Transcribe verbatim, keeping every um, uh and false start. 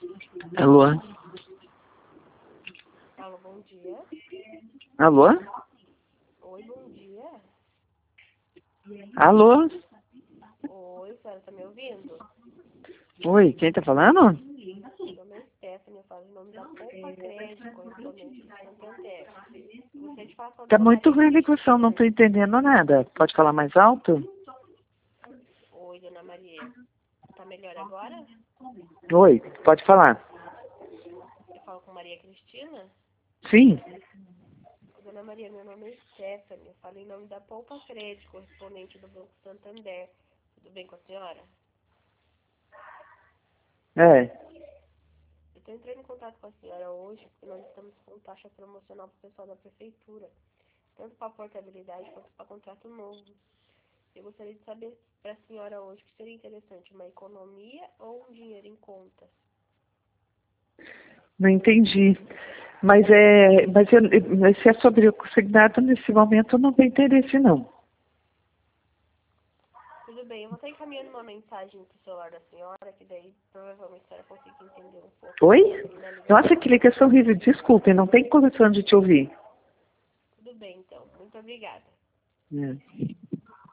Alô? Alô, bom dia. Alô? Oi, bom dia. Alô? Oi, a senhora tá me ouvindo? Oi, quem tá falando? Meu nome é Stephanie, eu falo em nome da Poupa Crédito, correspondente do Santander. Gostaria de falar com a Tá dona muito Maria ruim a ligação, não tô Cristina. entendendo nada. Pode falar mais alto? Oi, dona Maria. Tá melhor agora? Oi, pode falar. Eu falo com Maria Cristina? Sim. Dona Maria, meu nome é Stephanie, eu falo em nome da Poupa Crédito, correspondente do Banco Santander. Tudo bem com a senhora? É. Eu estou entrando em contato com a senhora hoje porque nós estamos com taxa promocional para o pessoal da prefeitura, tanto para portabilidade quanto para contrato novo. Eu gostaria de saber para a senhora hoje o que seria interessante, uma economia ou um dinheiro em conta? Não entendi. Mas é. Mas, eu, mas se é sobre o consignado, nesse momento eu não tenho interesse, não. Tudo bem, eu vou estar encaminhando uma mensagem para o celular da senhora, que daí provavelmente a senhora consiga entender um pouco Oi? da ligação. Nossa, que ligação horrível. Desculpe, não tem condição de te ouvir. Tudo bem, então. Muito obrigada. É.